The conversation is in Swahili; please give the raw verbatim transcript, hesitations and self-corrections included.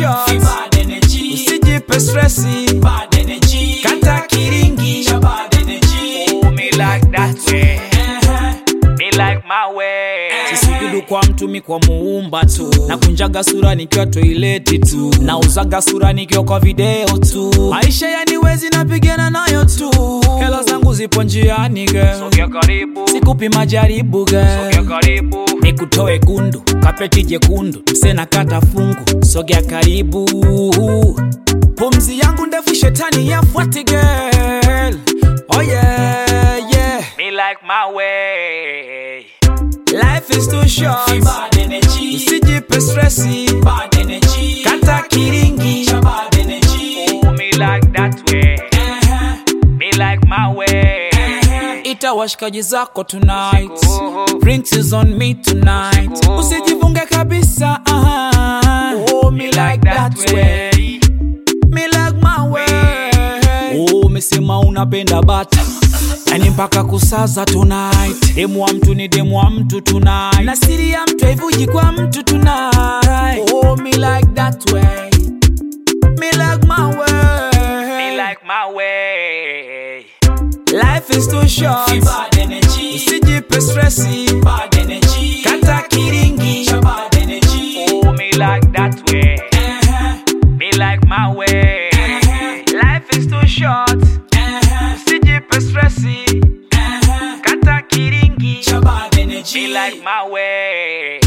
short. Bad energy. Usijipe stressi. Bad energy. Kata kiringi. Bad energy. Oh, me like that way. Me like my way. Sisugidu kwa mtu mi kwa muumba tu. Na kunjaga sura nikiwa toileti tu. Na uzaga sura nikiwa kwa video tu. Maisha yaniwezi napigana nayo tu. Hela zangu zipo njiani girl. Sogea karibu. Sikupi majaribu girl. Sogea karibu. Nikutoe gundu, kapeti jekundu. Msena kata fungu, sogea karibu. Pumzi yangu ndefu shetani yafuati girl. Oh yeah, yeah. Me like my way. Life is too short. Bad energy. Usijipe stressi. Bad energy. Kata kiringi. Bad energy. Oh, me like that way. Me like my way. Ita washikaji zako tonight. Drinks is on me tonight. Usijifunge kabisa. Uh-huh. Oh, me like that way. Me like my way. Oh, mesema unapenda bata. Yani mpaka kusaza tonight. Demu wa mtu ni demu wa mtu tonight. Na siri ya mtu haivuji kwa mtu tonight. Oh, me like that way. Me like my way. Me like my way. Life is too short. Bad energy. Usijipe stressi. Bad energy. Kata kiringi. Bad energy. Oh, me like that way. Me like my way. Life is too short. Usijipe stressi. Kata kiringi. Bad energy. Me like my way.